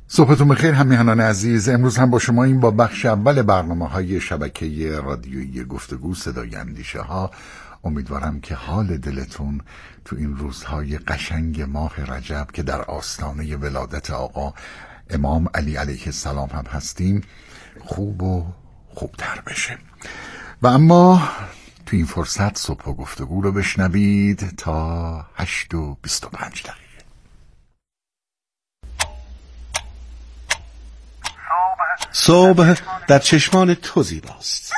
صبحتون بخیر همیهنان عزیز. امروز هم با شما این با بخش اول برنامه‌های شبکه رادیویی گفتگو صدای اندیشه ها. امیدوارم که حال دلتون تو این روزهای قشنگ ماه رجب که در آستانه ولادت آقا امام علی علیه السلام هم هستیم خوب و خوبتر بشه. و اما تو این فرصت صبح و گفتگو رو بشنوید تا 8:25 دقیقه. صبح در چشمان تو زیباست.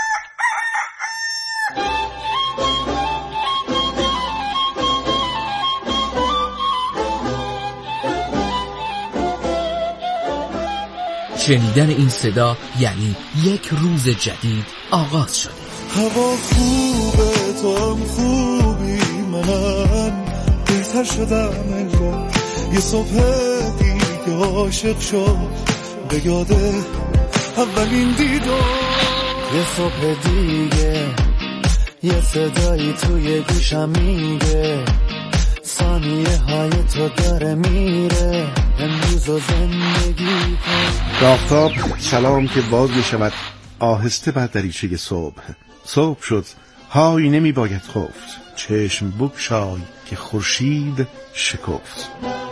شنیدن این صدا یعنی یک روز جدید آغاز شده. هوا خوبه، تو هم خوبی، من بهتر شدم انگار یه صبح دیگه عاشق شد به یاده اولین دیدار. یه صبح دیگه یه صدایی توی گوشم میگه ثانیه های تو داره میره امروز و زندگی کن. آفتاب سلام که باز میشود آهسته بر دریچه صبح. صبح شد های نمی باید خفت، چشم بگشای که خورشید شکفت.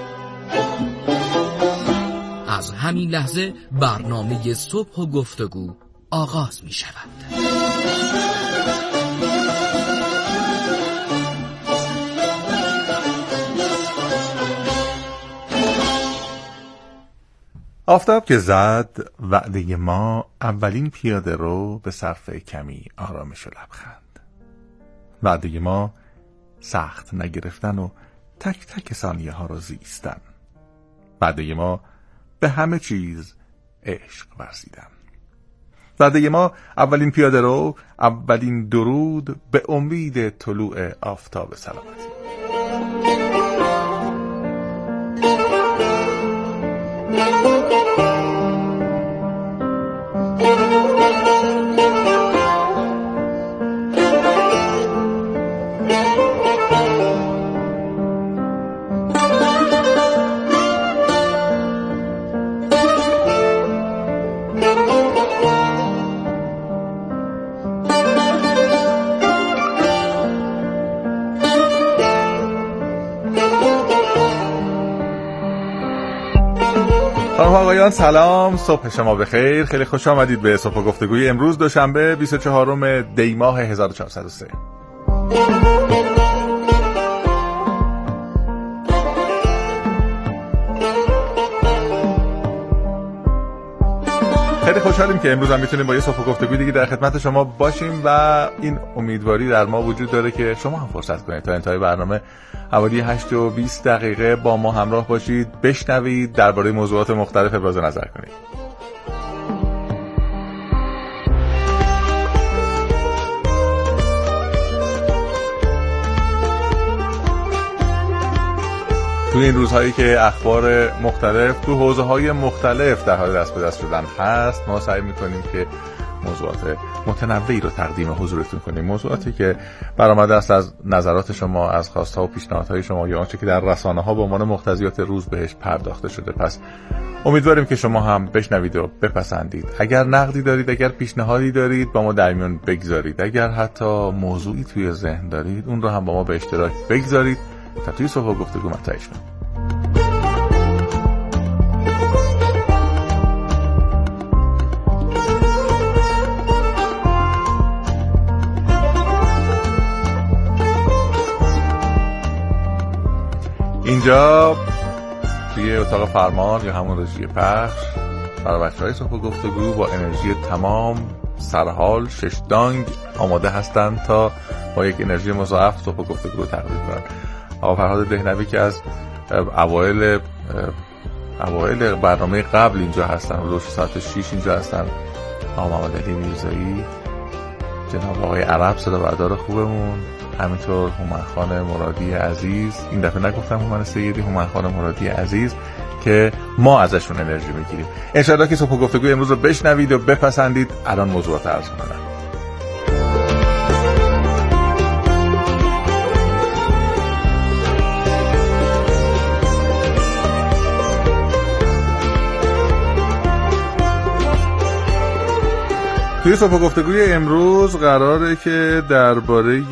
از همین لحظه برنامه صبح و گفتگو آغاز می شود. آفتاب که زد وعده ما اولین پیاده رو به صرفه کمی آرامش و لبخند. وعده ما سخت نگرفتن و تک تک ثانیه ها رو زیستن. وعده ما به همه چیز عشق ورزیدن. وعده ما اولین پیاده رو، اولین درود به امید طلوع آفتاب سلامتی. آقایان سلام، صبح شما بخیر. خیلی خوش آمدید به صبح گفتگوی امروز دوشنبه 24 دی ماه 1403. خیلی خوشحالیم که امروز هم میتونیم با یه صبح گفتگوی دیگه در خدمت شما باشیم و این امیدواری در ما وجود داره که شما هم فرصت کنید تا انتهای برنامه حوالی 8:20 دقیقه با ما همراه باشید، بشنوید، درباره موضوعات مختلف ابراز نظر کنید. توی این روزهایی که اخبار مختلف تو حوزه‌های مختلف در حال دست به دست شدن هست، ما سعی می‌کنیم که موضوعات متنوعی رو تقدیم حضورتون کنیم، موضوعاتی که برآمده است از نظرات شما، از خواست‌ها و پیشنهادهای شما یا آنچه که در رسانه‌ها به عنوان مقتضیات روز بهش پرداخته شده. پس امیدواریم که شما هم بشنوید و بپسندید. اگر نقدی دارید، اگر پیشنهادی دارید با ما در میون بگذارید. اگر حتی موضوعی توی ذهن دارید اون رو هم با ما به اشتراک بگذارید تا توی صبح گفتگو مطرحش کنیم. اینجا توی اتاق فرمان یا همون رژی پخش برای بچه‌های صبح گفتگو با انرژی تمام، سرحال، شش دانگ آماده هستند تا با یک انرژی مضاعف صبح گفتگو رو تقدیم کنند. آقا فرهاد دهنوی که از اوایل برنامه قبل اینجا هستن، روز ساعت 6 اینجا هستن. آقا محمد علی میرزایی، جناب آقای عرب صدا بردار خوبمون، همینطور هومن خان مرادی عزیز، این دفعه نگفتم هومن سیدی، هومن خان مرادی عزیز که ما ازشون انرژی میگیریم. انشاءالله که صبح گفتگوی امروز رو بشنوید و بپسندید. الان موضوعات عرض کنم. توی صبح گفتگوی امروز قراره که درباره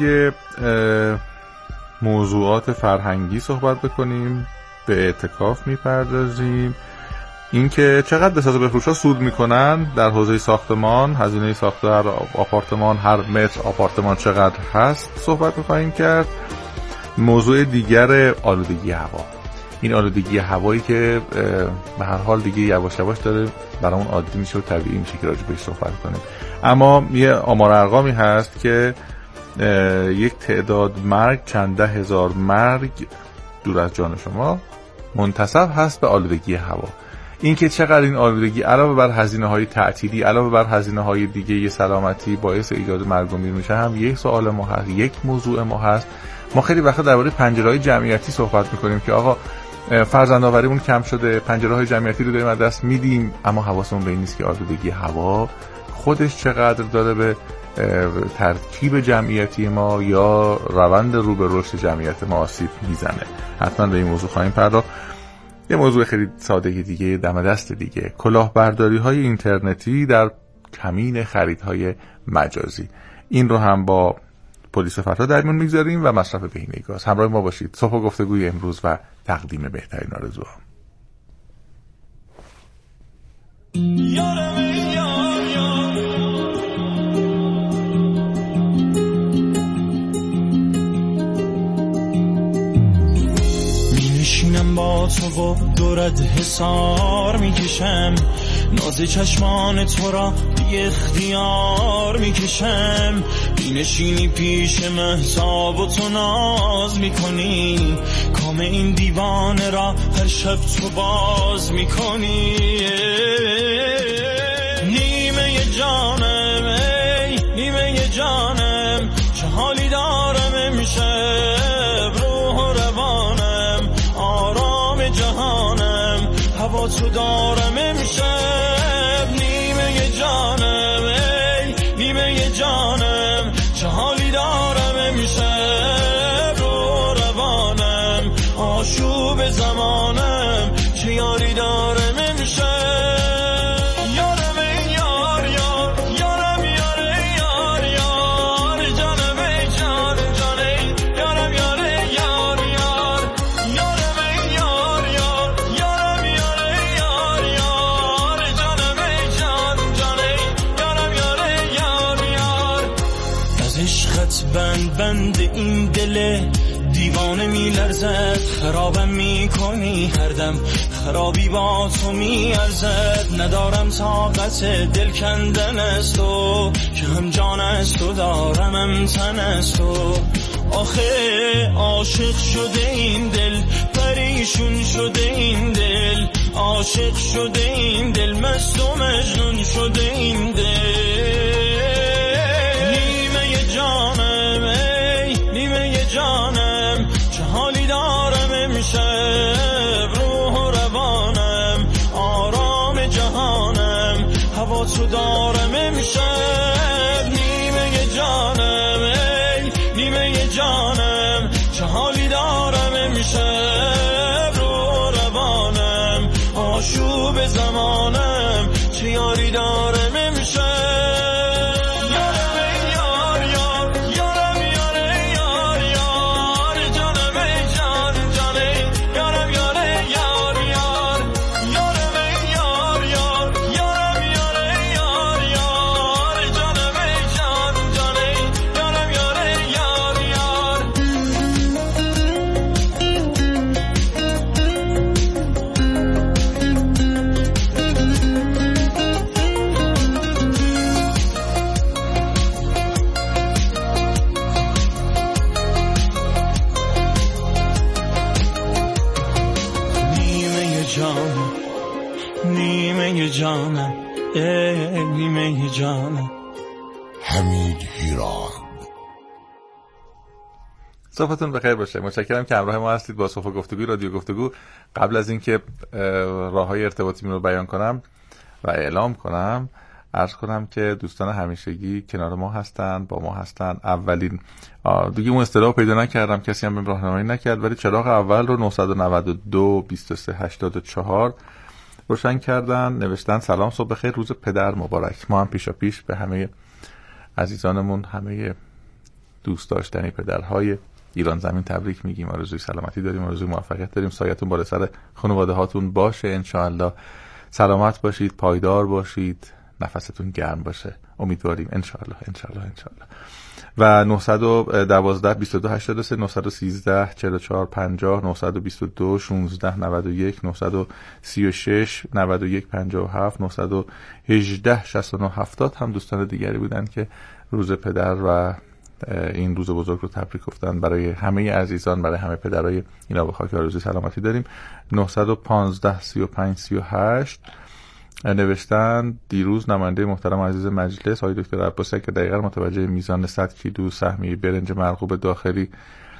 موضوعات فرهنگی صحبت بکنیم، به اعتکاف میپردازیم، اینکه چقدر بساز و بفروش‌ها سود میکنن در حوزه ساختمان، هزینه ساخت هر آپارتمان، هر متر آپارتمان چقدر هست صحبت می‌خوایم کرد. موضوع دیگر آلودگی هوا، این آلودگی هوایی که به هر حال دیگه یواش یواش داره برامون عادی میشه و طبیعی میشه که راجع بهش صحبت کنیم. اما یه آمار ارقامی هست که یک تعداد مرگ، چند ده هزار مرگ دور از جان شما منتسب هست به آلودگی هوا. این که چقدر این آلودگی علاوه بر هزینه‌های تعطیلی، علاوه بر هزینه‌های دیگه سلامتی باعث ایجاد مرگ و میر میشه، هم یک سوال ما هست، یک موضوع ما هست. ما خیلی وقتا درباره پنجره‌های جمعیتی صحبت می‌کنیم که آقا فرزندآوریمون کم شده، پنجره‌های جمعیتی رو داریم از دست میدیم، اما حواسمون به این نیست که آلودگی هوا خودش چقدر داره به ترکیب جمعیتی ما یا روند رو به رشد جمعیت ما آسیب میزنه. حتما به این موضوع خواهیم پرداخت. یه موضوع خیلی ساده دیگه، دم دست دیگه، کلاهبرداری‌های اینترنتی در کمین خریدهای مجازی. این رو هم با پلیس فترا در میون میگذاریم و مصرف بهینه گاز. همراه ما باشید. صبح گفتگوی امروز و تقدیم بهترین آرزوها. میشینم با تو و دورت حسار میکشم، ناز چشمان تو را بی اختیار میکشم، مینشینی پیش مهتاب و تو ناز میکنی، کام این دیوانه را هر شب تو باز میکنی. نیمه جانم ای نیمه جانم، چه حالی دارم امشب، روح و روانم آرام جهانم، هوا تو دارم امشب. نیمه جانم ای نیمه جانم، چه حالی دارم امشب، روح و روانم آشوب زمانم، چه یاری دارم امشب. بند این دل دیوانه میلرزد، خرابم میکنی هر دم، خرابی با تو میارزد. ندارم طاقت دل کندن از تو، که هم جان از تو دارم هم تن از تو. آخه عاشق شده این دل، پریشون شده این دل، عاشق شده این دل، مست و مجنون شده این دل. نیمه جانم ای نیمه جانم، چه حالی دارم امشب، روح و روانم آرام جهانم، هوا تو دارم امشب. نیمه جانم ای نیمه جانم، چه حالی دارم امشب، روح و روانم آشوب زمانم، چه یاری دارم امشب. جانم ای نیمه جانم. حمید هیران. صبحتون بخیر باشه. متشکرم که همراه ما هستید با صبح گفتگوی رادیو گفتگو. قبل از اینکه راههای ارتباطی رو بیان کنم و اعلام کنم، عرض کنم که دوستان همیشگی کنار ما هستن، با ما هستن. اولین دیگه اون اصطلاح پیدا نکردم، کسی هم بهم راهنمایی نکرد، ولی چراغ اول رو 992 23 84 روشن کردن. نوشتن سلام، صبح بخیر، روز پدر مبارک. ما هم پیشا پیش به همه عزیزانمون، همه دوست داشتنی پدرهای ایران زمین تبریک میگیم. آرزوی سلامتی داریم، آرزوی موفقیت داریم، سایتون بالا سر خانواده هاتون باشه انشاءالله. سلامت باشید، پایدار باشید، نفستون گرم باشه، امیدواریم انشاءالله. و 912 22 83 913 44 50 922 16 91 936 91 57 918 69 70 هم دوستان دیگری بودن که روز پدر و این روز بزرگ رو تبریک گفتن. برای همه عزیزان، برای همه پدرای اینا به خاک آرزوی سلامتی داریم. 915 35 38 نوشتن دیروز نماینده محترم عزیز مجلس آقای دکتر عباسک که دقیقاً متوجه میزان 100 کیلو سهمیه برنج مرغوب داخلی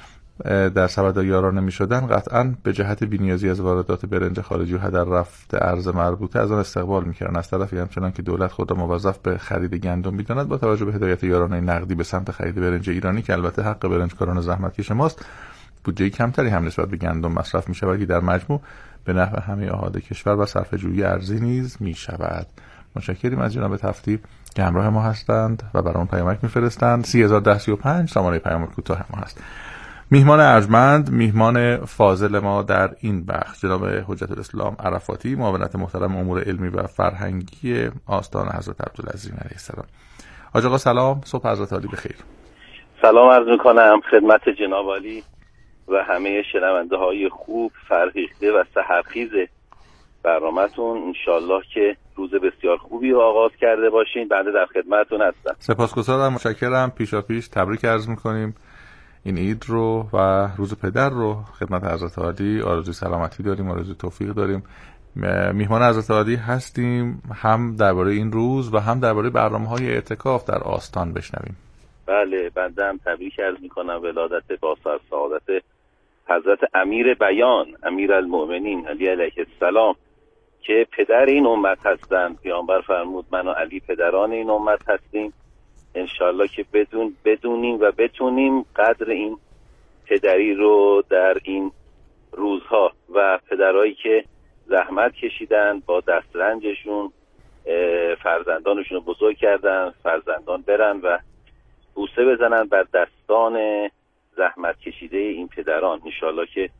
در سبد یاران نمی‌شدن، قطعاً به جهت بی‌نیازی از واردات برنج خارجی و هدر رفت ارز مربوطه از آن استقبال می‌کردند. از طرفی همچنان که دولت خود را موظف به خرید گندم می‌داند، با توجه به هدایت یارانه نقدی به سمت خرید برنج ایرانی که البته حق برنجکاران زحمتکش ماست، بودجه کمتری هم نسبت به گندم مصرف می‌شود که در مجموع به نفع همه احاده کشور و صرفه‌جویی ارزی نیز می‌شود. متشکریم از جناب تفتی که همراه ما هستند و برامون پیامک می‌فرستند. 301035 شماره پیام کوتاه ما هست. میهمان ارجمند، میهمان فاضل ما در این بخش جناب حجت الاسلام عرفاتی، معاونت محترم امور علمی و فرهنگی آستان حضرت عبدالعظیم علیه السلام. حاج آقا سلام، صبح حضرت عالی بخیر. سلام عرض می‌کنم خدمت جناب عالی و همه شنونده های خوب، فرهیخته و سحرخیز برنامه‌تون. انشالله که روز بسیار خوبی رو آغاز کرده باشین. بنده در خدمتتون هستم. سپاسگزارم، متشکرم. پیشاپیش تبریک عرض می‌کنیم این عید رو و روز پدر رو خدمت حضرت عالی. آرزوی سلامتی داریم، آرزوی توفیق داریم. میهمان حضرت عالی هستیم، هم درباره این روز و هم درباره برنامه‌های اعتکاف در آستان بشنویم. بله، بنده هم تبریک عرض می‌کنم ولادت با سعادت حضرت امیر بیان، امیرالمؤمنین علی علیه السلام که پدر این امت هستند. پیامبر فرمود من و علی پدران این امت هستیم. انشالله که بدونیم و بتونیم قدر این پدری رو در این روزها و پدرایی که زحمت کشیدن با دسترنجشون فرزندانشون رو بزرگ کردن، فرزندان برن و بوسه بزنن بر دستان زحمت کشیده این پدران. انشالله که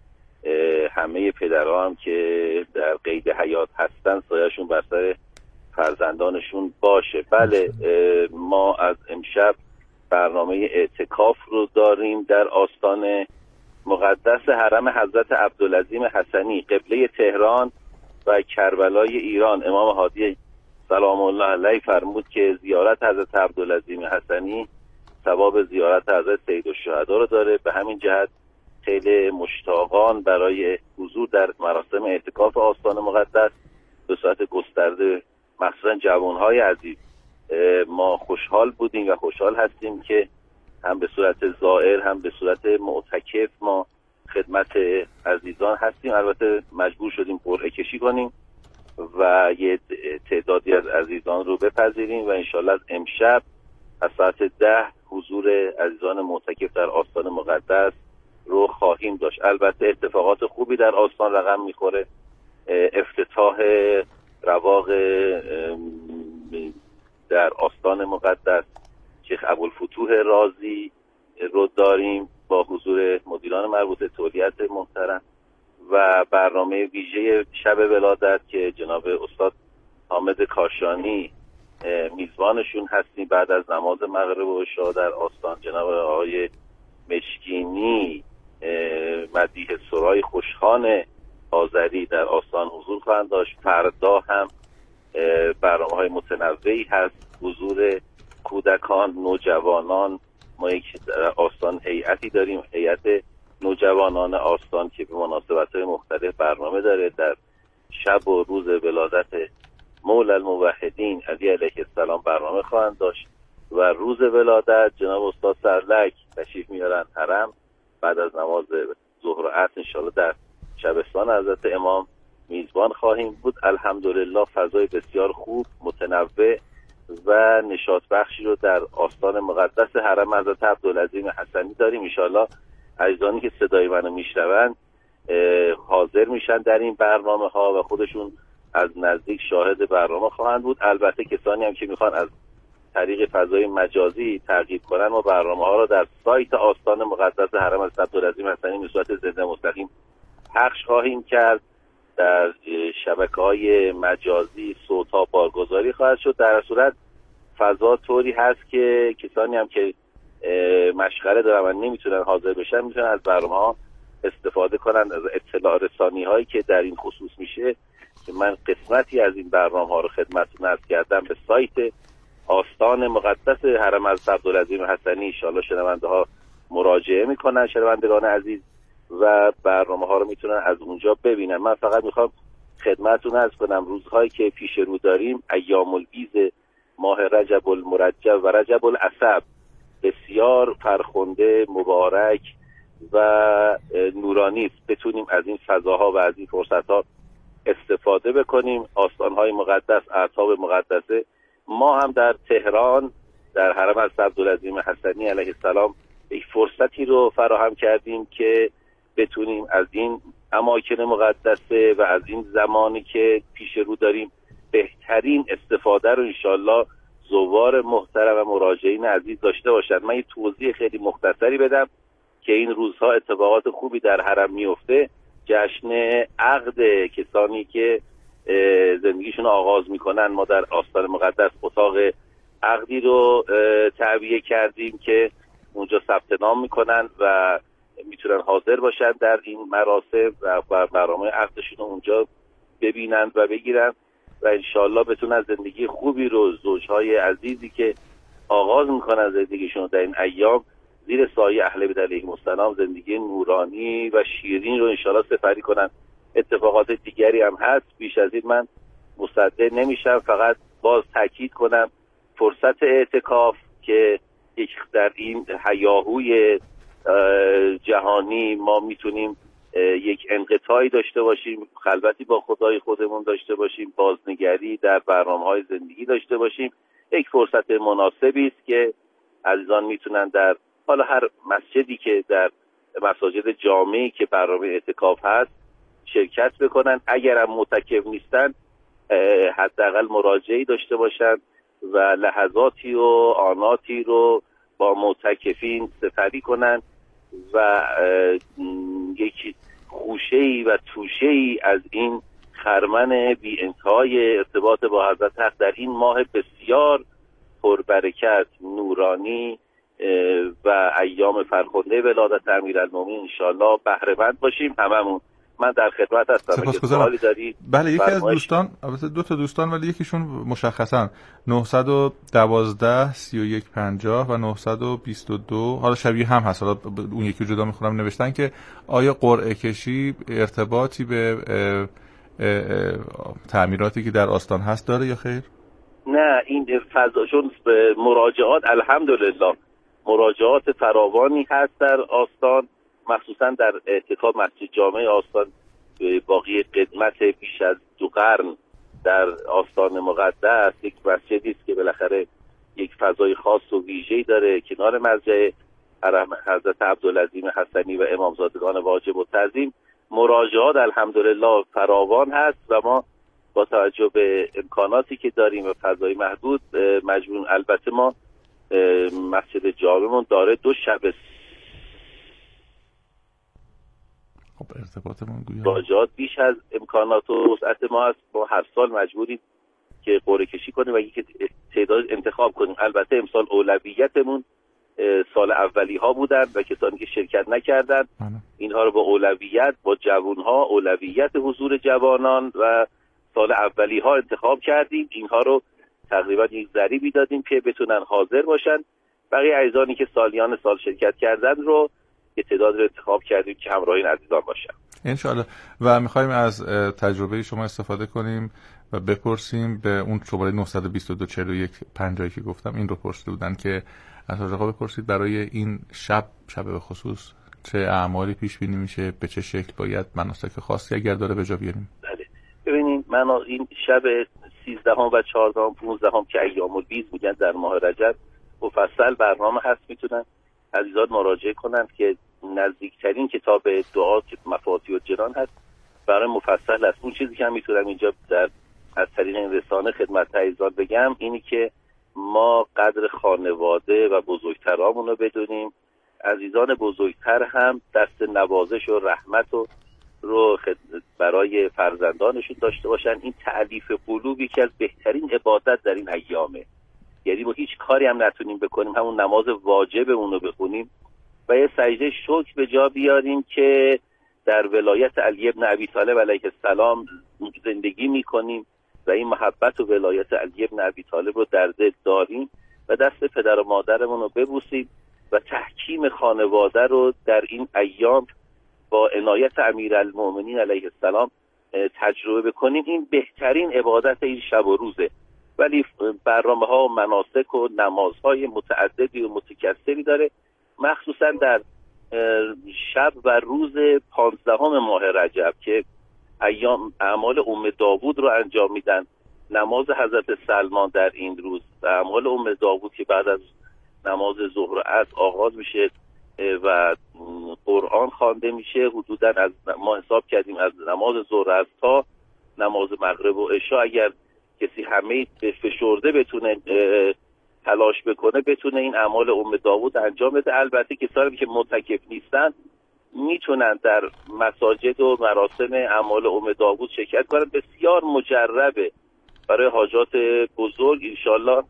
همه پدران که در قید حیات هستن سایه‌شون بر سر فرزندانشون باشه. بله، ما از امشب برنامه اعتکاف رو داریم در آستان مقدس حرم حضرت عبدالعظیم حسنی، قبله تهران و کربلای ایران. امام هادی سلام الله علیه فرمود که زیارت حضرت عبدالعظیم حسنی ثواب زیارت حضرت سیدالشهدا رو داره. به همین جهت خیلی مشتاقان برای حضور در مراسم اعتکاف آستان مقدس به صورت گسترده، مخصوصا جوانهای عزیز، ما خوشحال بودیم و خوشحال هستیم که هم به صورت زائر هم به صورت معتکف ما خدمت عزیزان هستیم. البته مجبور شدیم قرعه کشی کنیم و یه تعدادی از عزیزان رو بپذیریم و انشالله از امشب از ساعت 10 حضور عزیزان معتکف در آستان مقدس رو خواهیم داشت. البته اتفاقات خوبی در آستان رقم میخوره. افتتاح رواق در آستان مقدس شیخ ابوالفتوح رازی رو داریم با حضور مدیران مربوطه، تولیت محترم، و برنامه ویژه شب ولادت که جناب استاد حامد کاشانی میزبانشون هستیم. بعد از نماز مغرب و عشا در آستان جناب آقای مشکینی مدیح سرای خوشخان آذری در آستان حضور خواهند داشت. فردا هم برنامه‌های متنوعی هست، حضور کودکان، نوجوانان. ما یک آستان هیئتی داریم، هیئت نوجوانان آستان که به مناسبت‌های مختلف برنامه داره. در شب و روز ولادت مولا الموحدین علی علیه السلام برنامه خواهند داشت و روز ولادت جناب استاد سرلک تشریف میارن حرم. بعد از نماز ظهر و عصر انشاءالله در شبستان حضرت امام میزبان خواهیم بود. الحمدلله فضای بسیار خوب، متنوع و نشاط بخشی رو در آستان مقدس حرم حضرت عبدالعظیم حسنی داریم. انشاءالله عزیزانی که صدای منو میشنون حاضر میشن در این برنامه ها و خودشون از نزدیک شاهد برنامه خواهند بود. البته کسانی هم که میخوان از طریق فضای مجازی تعقیب کنن و برنامه‌ها را در سایت آستان مقدس حرم حضرت عبدالعظیم حسنی به صورت زنده مستقیم پخش خواهیم کرد. در شبکه‌های مجازی صوت‌ها بارگذاری خواهد شد. در صورت فضا طوری هست که کسانی هم که مشغله دارن و نمیتونن حاضر بشن میتونن از برنامه‌ها استفاده کنن. از اطلاع رسانی‌هایی که در این خصوص میشه که من قسمتی از این برنامه‌ها رو خدمتتون عرض کردم، به سایت آستان مقدس حرم حضرت عبدالعظیم حسنی ان شاءالله شنونده‌ها مراجعه میکنن، شنوندگان عزیز، و برنامه‌ها رو میتونن از اونجا ببینن. من فقط میخوام خدمتتون عرض کنم روزهایی که پیش رو داریم، ایام البیض ماه رجب المرجب و رجب العصب، بسیار فرخنده، مبارک و نورانی، بتونیم از این فضاها و از این فرصتها استفاده بکنیم. آستان‌های مقدس، اعتاب مقدسه، ما هم در تهران در حرم حضرت عبدالعظیم حسنی علیه السلام یک فرصتی رو فراهم کردیم که بتونیم از این اماکن مقدسه و از این زمانی که پیش رو داریم بهترین استفاده رو انشالله زوار محترم و مراجعین عزیز داشته باشن. من یه توضیح خیلی مختصری بدم که این روزها اتفاقات خوبی در حرم میفته. جشن عقد کسانی که زندگیشون آغاز میکنن، ما در آستان مقدس اتاق عقدی رو تعبیه کردیم که اونجا ثبت نام میکنن و میتونن حاضر باشن در این مراسم و برنامه عقدشون رو اونجا ببینن و بگیرن و انشالله بتونن زندگی خوبی رو زوجهای عزیزی که آغاز میکنن زندگیشون در این ایام زیر سایه اهل بیت علیهم السلام زندگی نورانی و شیرین رو انشالله سپری کنن. اتفاقات دیگری هم هست، بیش از این من مصدق نمیشم. فقط باز تاکید کنم فرصت اعتکاف که در این هیاهوی جهانی ما میتونیم یک انقطاعی داشته باشیم، خلوتی با خدای خودمون داشته باشیم، بازنگری در برنامه‌های زندگی داشته باشیم. یک فرصت مناسبی است که عزیزان میتونن در حالا هر مسجدی که در مساجد جامعی که برنامه اعتکاف هست شرکت بکنن. اگر هم معتکف نیستن حداقل مراجعه‌ای داشته باشن و لحظاتی و آناتی رو با معتکفین سپری کنن و یک خوشه‌ای و توشه‌ای از این خرمن بی انتهای ارتباط با حضرت حق در این ماه بسیار پربرکت، نورانی و ایام فرخنده ولادت امیرالمومنین انشالله بهره مند باشیم هممون. من در خدمت هستم. اگه سوالی دارید. بله، یکی از دوستان، البته دو تا دوستان ولی یکیشون مشخصا 912 31 50 و 922 حالا شبیه هم هست، حالا اون یکی جدا میخونم، نوشتن که آیا قرعه کشی ارتباطی به تعمیراتی که در آستان هست داره یا خیر؟ نه، این فضا چون مراجعات الحمدلله مراجعات فراوانی هست در آستان، مخصوصا در اعتکاف مسجد جامع آستان باقی قدمت بیش از 2 قرن در آستان مقدس یک مسجدی است که بالاخره یک فضای خاص و ویژه‌ای داره کنار مرجع حرم حضرت عبدالعظیم حسنی و امامزادگان واجب التعظیم. مراجعات الحمدلله فراوان هست و ما با توجه به امکاناتی که داریم و فضای محدود مجبوریم. البته ما مسجد جامعمون داره 2 شب ارتباطمون مراجعات بیش از امکانات و وسعت ما هست. ما هر سال مجبوریم که قرعه کشی کنیم و یک تعداد انتخاب کنیم. البته امسال اولویتمون سال اولی ها بودن و کسانی که شرکت نکردن اینها رو با اولویت با جوانها اولویت حضور جوانان و سال اولی ها انتخاب کردیم. اینها رو تقریبا یک ضریبی دادیم که بتونن حاضر باشن. بقیه عزیزانی که سالیان سال شرکت کردن رو یه تعداد رو انتخاب کردیم که همراه این عزیزان باشن انشالله. و میخوایم از تجربه شما استفاده کنیم و بپرسیم به اون شماره 922 41 50 که گفتم، این رو پرسیده بودن که از حضرت بپرسید برای این شب به خصوص چه اعمالی پیش بینی میشه، به چه شکل باید مناسک خاصی اگر داره به جا بیاریم. بله ببینید، من این شب 13 و 14 و 15 که ایام البیض میگن در ماه رجب مفصل برنامه هست، میتونن عزیزان مراجعه کنن که نزدیکترین کتاب دعا که مفاتیح الجنان هست برای مفصل است. اون چیزی که هم میتونم اینجا در از طریق این رسانه خدمت عزیزان بگم اینی که ما قدر خانواده و بزرگترامون رو بدونیم، عزیزان بزرگتر هم دست نوازش و رحمت رو برای فرزندانشون داشته باشن. این تألیف قلوب یکی از بهترین عبادت در این ایامه. یعنی ما هیچ کاری هم نتونیم بکنیم، همون نماز واجبمون رو بخونیم و یه سجده شکر به جا بیاریم که در ولایت علی ابن ابی طالب علیه السلام زندگی میکنیم و این محبت و ولایت علی ابن ابی طالب رو در دل داریم و دست پدر و مادرمون رو ببوسیم و تحکیم خانواده رو در این ایام با عنایت امیرالمؤمنین علیه السلام تجربه بکنیم. این بهترین عبادت این شب و روزه. ولی برنامه‌ها و مناسک و نمازهای متعددی و متکثری داره، مخصوصا در شب و روز 15 ماه رجب که ایام اعمال ام داوود رو انجام میدن. نماز حضرت سلمان در این روز و اعمال ام داوود که بعد از نماز ظهر و عصر آغاز میشه و قرآن خوانده میشه. حدودا از ما حساب کردیم از نماز ظهر تا نماز مغرب و عشاء اگر کسی همه فشرده بتونه تلاش بکنه بتونه این اعمال ام داوود انجام بده. البته کسانی که معتکف نیستن میتونن در مساجد و مراسم اعمال ام داوود شرکت کنن. بسیار مجربه برای حاجات بزرگ، انشالله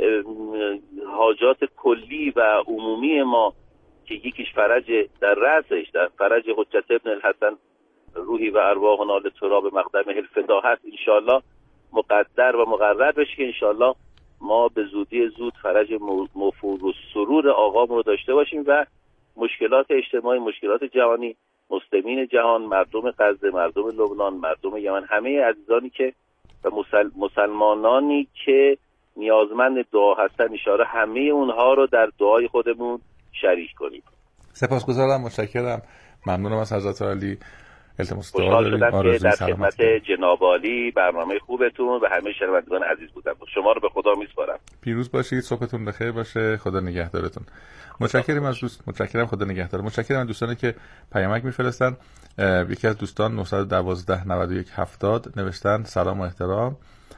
حاجات کلی و عمومی ما که یکیش فرج در رأسش در فرج حجت ابن الحسن روحی و ارواحنا لتراب مقدمه الفدا هست، انشالله مقدر و مقرر بشه که انشالله ما به زودی زود فرج مفور و سرور آقامون رو داشته باشیم و مشکلات اجتماعی، مشکلات جهانی، مسلمین جهان، مردم غزه، مردم لبنان، مردم یمن، همه عزیزانی که و مسلمانانی که نیازمند دعا هستن اشاره همه اونها رو در دعای خودمون شریک کنیم. سپاسگزارم، متشکرم، ممنونم از حضرت عالی. التماس دعا خوشحال شدم داریم. که در خدمت جناب عالی برنامه خوبتون و همه شنوندگان عزیز بودم. شما رو به خدا میسپارم. پیروز باشید، صبحتون بخیر باشه، خدا نگهدارتون. متشکرم از متشکرم، خدا نگهدار. متشکرم از دوستانی که پیامک میفرستن. یکی از دوستان 912 91 70 نوشتن سلام و احترام.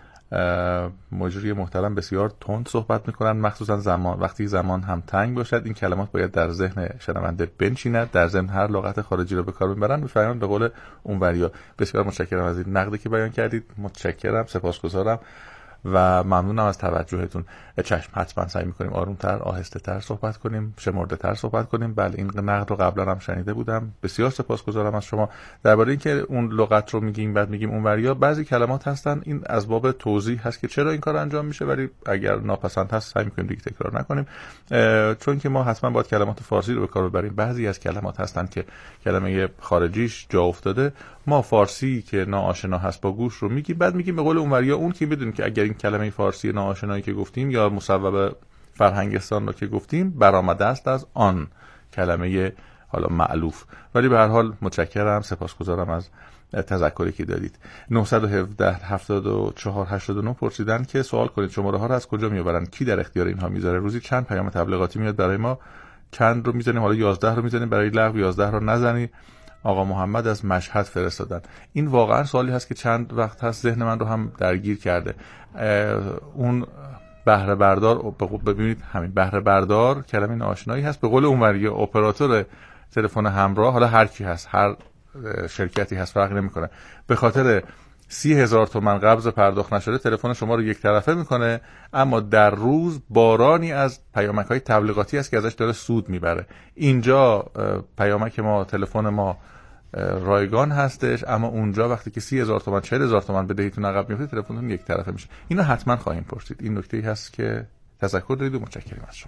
مجری محترم بسیار تند صحبت میکنن، مخصوصا وقتی زمان هم تنگ باشد این کلمات باید در ذهن شنونده بنشیند. در ضمن هر لغت خارجی رو به کار میبرن میفهمن به قول اونوریا. بسیار متشکرم از این نقدی که بیان کردید، متشکرم، سپاسگزارم و ممنونم از توجهتون. چشم، حتما سعی میکنیم آرومتر، آهسته‌تر صحبت کنیم، شمرده‌تر صحبت کنیم. بله این نقد رو قبلا هم شنیده بودم. بسیار سپاسگزارم از شما. درباره اینکه اون لغت رو میگیم بعد میگیم اونوریا، بعضی کلمات هستن این از باب توضیح هست که چرا این کار انجام میشه، ولی اگر ناپسند هست سعی میکنیم دیگه تکرار نکنیم، چون که ما حتما باید کلمات فارسی رو به کار ببریم. بعضی از کلمات هستن که کلمه خارجیش جا افتاده، ما فارسی که ناآشنا هست با گوش رو میگیم، بعد میگیم به قول اونوریا. اون که بدونیم که اگر این کلمه فارسی ناآشنایی که گفتیم یا مصوب فرهنگستان رو که گفتیم برآمده است از آن کلمه حالا مألوف. ولی به هر حال متشکرم، سپاسگزارم از تذکری که دادید. 917 74 89 پرسیدن که سوال کنید شماره ها رو از کجا میآورن، کی در اختیار اینها میذاره، روزی چند پیام تبلیغاتی میاد برای ما، چند رو میزنیم، حالا 11 رو میزنیم، برای لغو 11 رو نزنی. آقا محمد از مشهد فرستادن. این واقعا سوالی هست که چند وقت هست ذهن من رو هم درگیر کرده. اون بهره بردار، ببینید همین بهره بردار کلمه ناآشنایی هست. به قول اونوری اپراتور تلفن همراه، حالا هر کی هست، هر شرکتی هست، فرق نمیکنه، به خاطر 30,000 تومان قبض پرداخت نشده تلفن شما رو یک طرفه میکنه، اما در روز بارانی از پیامک‌های تبلیغاتی است که ازش داره سود میبره. اینجا پیامک ما، تلفن ما رایگان هستش، اما اونجا وقتی که 30,000 تومان 40,000 تومان بدهیتون عقب میفته تلفنتون یک طرفه میشه. اینا حتما خواهیم پرسید. این نکته‌ای هست که تذکر دارید و متشکرم از شما.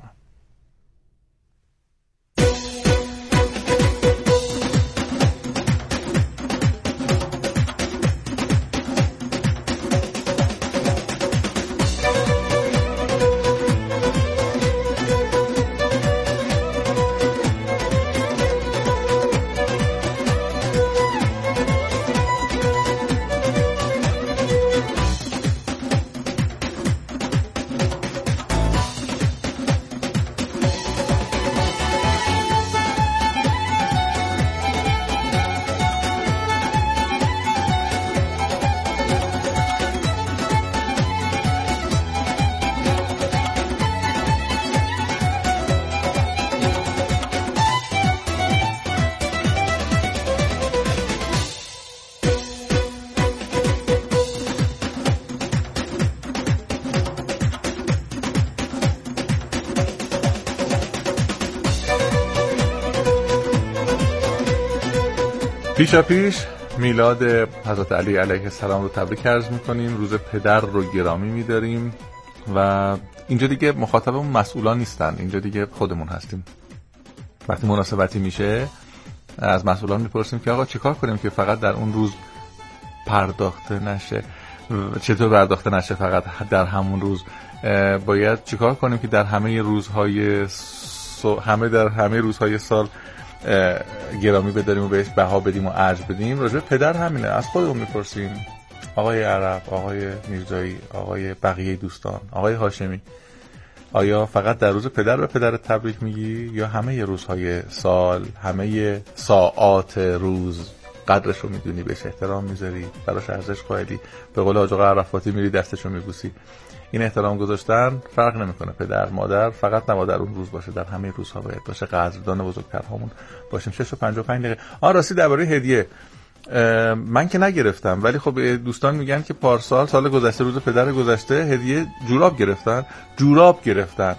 پیش میلاد حضرت علی علیه السلام رو تبریک عرض میکنیم، روز پدر رو گرامی میداریم و اینجا دیگه مخاطبمون مسئولان نیستن، اینجا دیگه خودمون هستیم. وقتی مناسبتی میشه از مسئولان میپرسیم که آقا چیکار کنیم که فقط در اون روز پرداخته نشه، چطور پرداخته نشه فقط در همون روز، باید چیکار کنیم که در همه روزهای در همه روزهای سال گرامی بداریم و بهش بها بدیم و ارج بدیم. راجع پدر همینه، از خودمون میپرسیم. آقای عرب، آقای میرزایی، آقای بقیه دوستان، آقای هاشمی، آیا فقط در روز پدر به پدرت تبریک میگی یا همه روزهای سال، همه ساعات روز قدرش رو میدونی، بهش احترام میذاری، براش ارزش قائلی، به قول حاج آقا عرفاتی میری دستشو میبوسی؟ این احترام گذاشتن فرق نمیکنه پدر مادر، فقط نباید در اون روز باشه، در همه روزها باید باشه، قدردان بزرگترهامون باشیم. 6:55 دقیقه. راستی درباره هدیه من که نگرفتم، ولی خب دوستان میگن که پارسال سال گذشته روز پدر گذشته هدیه جوراب گرفتن.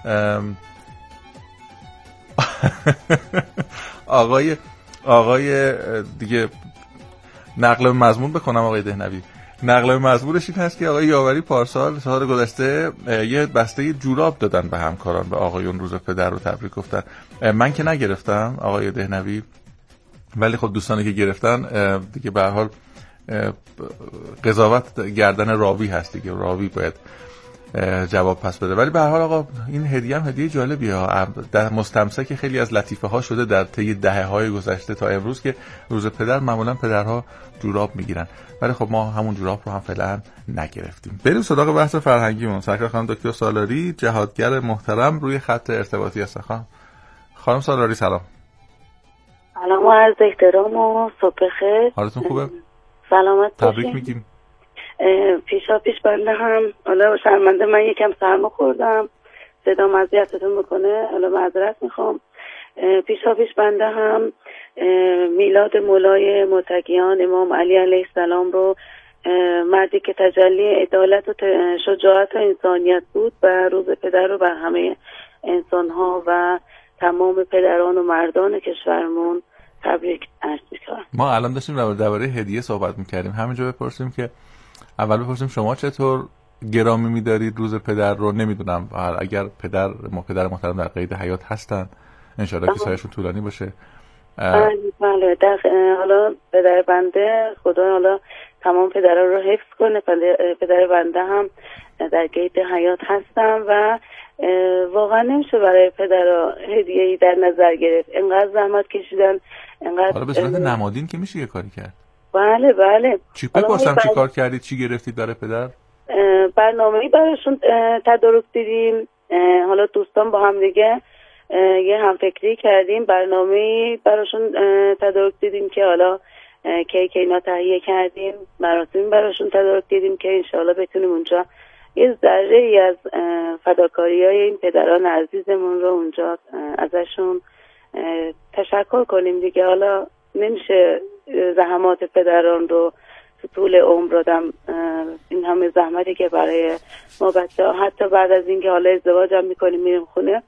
آقای دیگه نقل مضمون بکنم، آقای دهنوی نقل مضمونش این هست که آقای یاوری پارسال سال گذشته یه بسته جوراب دادن به همکاران، به آقایون روز پدر رو تبریک گفتن. من که نگرفتم آقای دهنوی، ولی خب دوستانی که گرفتن دیگه به هر حال قضاوت گردن راوی هست دیگه، راوی باید جواب پس بده. ولی به هر حال آقا این هدیه هم هدیه جالبیه ها، در مستمسک خیلی از لطیفه ها شده در طی دهه‌های گذشته تا امروز که روز پدر معمولا پدرها جوراب میگیرن، ولی خب ما همون جوراب رو هم فعلا نگرفتیم. بریم سراغ بحث فرهنگیمون. سرکار خانم دکتر سالاری، جهادگر محترم، روی خط ارتباطی هستن. خانم سالاری سلام. سلام و عرض احترام و صبح بخیر. حالتون خوبه؟ سلامت باشین. تبریک میگیم. پیش بنده هم حالا شرمنده من یکم سرما خوردم، صدام اذیتتون میکنه، حالا معذرت میخوام. پیش بنده هم میلاد مولای متقیان امام علی علیه السلام رو، مردی که تجلی عدالت و شجاعت و انسانیت بود، و روز پدر رو بر همه انسانها و تمام پدران و مردان کشورمون تبریک عرض میکنم. ما الان داشتیم درباره هدیه صحبت میکردیم، همینجا بپرسیم که اول بپرسیم شما چطور گرامی میدارید روز پدر رو؟ نمیدونم اگر پدر محترم در قید حیات هستن انشالله که سایشون طولانی باشه. بله حالا پدر بنده خدا حالا تمام پدرها رو حفظ کنه. پدر بنده هم در قید حیات هستن و واقعا نمیشه برای پدرها هدیه‌ای در نظر گرفت، انقدر زحمت کشیدن، انقدر حالا به صورت نمادین که میشه یه کاری کرد. بله چی بپرسم چی کار کردید، چی گرفتید برای پدر؟ برنامه‌ای براشون تدارک دیدیم، حالا دوستان با هم دیگه یه همفکری کردیم، برنامه‌ای براشون تدارک دیدیم که حالا کیک اینا تهیه کردیم، مراسم براشون تدارک دیدیم که انشاءالله بتونیم اونجا یه ذره‌ای از فداکاری‌های این پدران عزیزمون رو اونجا ازشون تشکر کنیم دیگه. حالا نمیشه زحمات پدران رو تو طول عمر آدم، این همه زحمتی که برای ما بچه‌ها، حتی بعد از اینکه حالا ازدواج هم میکنیم میریم خونه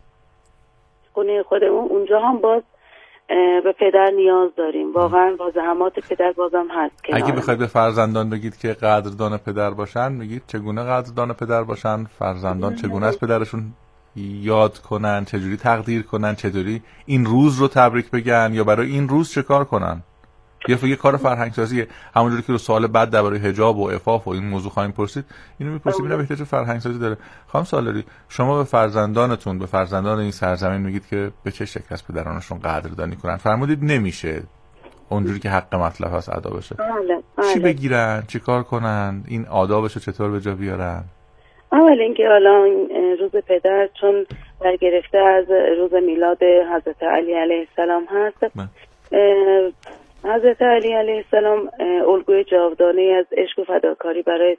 خودمون، اونجا هم باز به پدر نیاز داریم. واقعا با زحمات پدر بازم هست. اگه بخواید به فرزندان بگید که قدردان پدر باشن، میگید چگونه قدردان پدر باشن؟ فرزندان چگونه از پدرشون یاد کنن، چجوری تقدیر کنن، چطوری این روز رو تبریک بگن، یا برای این روز چه کار کنن؟ یه کار فرهنگ سازیه. همونجوری که رو سوال بعد درباره حجاب و عفاف و این موضوع خواهیم پرسید، اینو میپرسیم، اینا احتیاج فرهنگ سازی داره. خانم سالاری، شما به فرزندانتون، به فرزندان این سرزمین میگید که به چه شکل از پدرانشون قدردانی کنن؟ فرمودید نمیشه اونجوری که حق مطلب هست ادا بشه. چی بگیرن، چی کار کنن، این آدابشو چطور به جا بیارن؟ اول اینکه حالا روز پدر چون برگرفته از روز میلاد حضرت علی علیه السلام هست، حضرت علی علیه السلام الگوی جاودانه از عشق و فداکاری برای